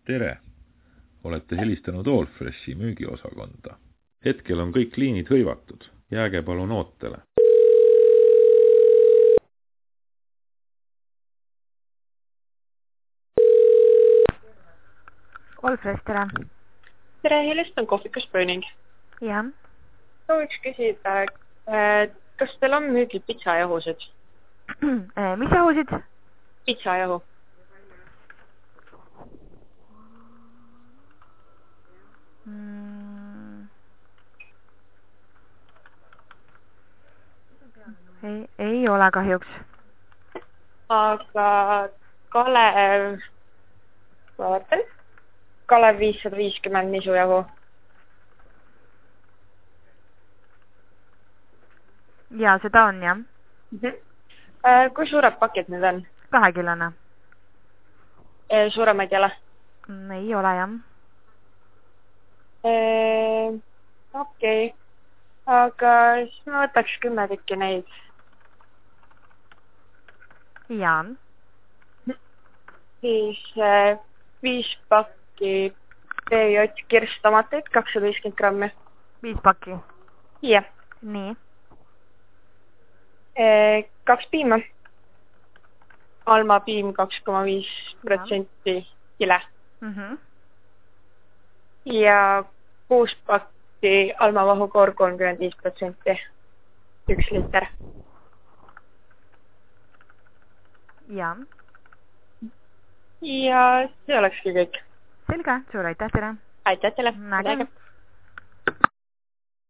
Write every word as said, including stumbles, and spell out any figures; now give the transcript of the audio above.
Tere! Olete helistanud Allfreshi müügiosakonda. Hetkel on kõik liinid hõivatud. Jääge palun ootele. Allfresh, tere. Tere, helistan kohvikus Burning. Jah. Sooviks küsida, kas teil on müügil pitsajahusid? Mis jahusid? Pitsajahu. Mm. Ei, ei ole kahjuks. Aga Kalev, vaatan, Kalev viissada viiskümmend nisujahu. Jaa, seda on, jah. Mm-hmm. Kui suured pakid need on? Kahekilane. Suuremaid ei ole? Ei ole, jah. Eee, okei. Okay. Aga siis ma võtaks kümme tükki neid. Jaa. Siis äh, viis pakki B J kirstomateid, kakssada viiskümmend grammi. Viis pakki? Jah. Nii. Eee, kaks piima. Alma piim kaks koma viis protsenti kile. Mm-hmm. Ja kuus pakki almavahukoor kolmkümmend viis protsenti. Üks liiter. Jaa. Ja see olekski kõik. Selge, suur aitäh teile. Aitäh teile. Nägemist.